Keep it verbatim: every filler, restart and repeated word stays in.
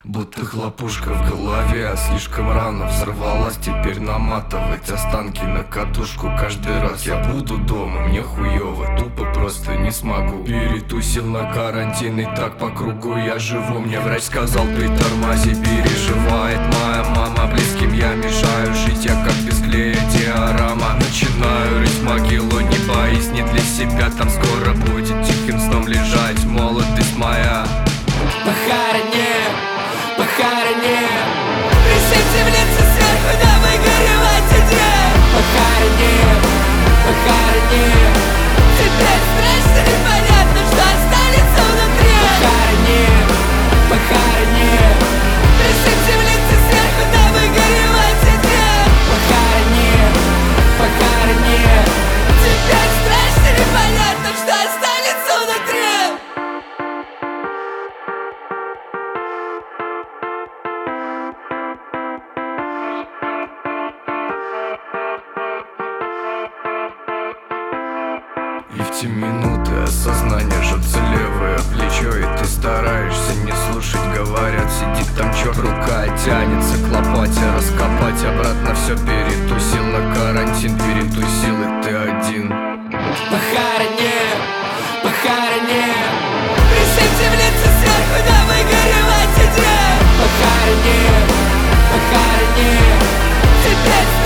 Будто хлопушка в голове, а слишком рано взорвалась. Теперь наматывать останки на катушку каждый раз. Я буду дома, мне хуёво, тупо просто не смогу. Перетусил на карантин и так по кругу я живу. Мне врач сказал, притормози, переживает моя мама. Близким я мешаю жить, я как без клея диорама. Начинаю рыть могилу, не боись, не для себя. Там скоро будет тихим сном лежать молодость моя. Похорони, похорони, присядьте в лицо сверху, да выгоревать иди. Похорони, похорони, теперь страшно непонятно, что останется внутри. Похорони, похорони, присядьте в лицо сверху, да выгоревать иди. Похорони, похорони, теперь страшно непонятно, что останется внутри. И в те минуты осознание жжется левое плечо, и ты стараешься не слушать, говорят, сидит там черт. Рука тянется к лопате, раскопать обратно все. Перетусил на карантин, перетусил, и ты один. Похорони, похорони, присядьте в лицо сверху, да выгоревать иди. Похорони, похорони, теперь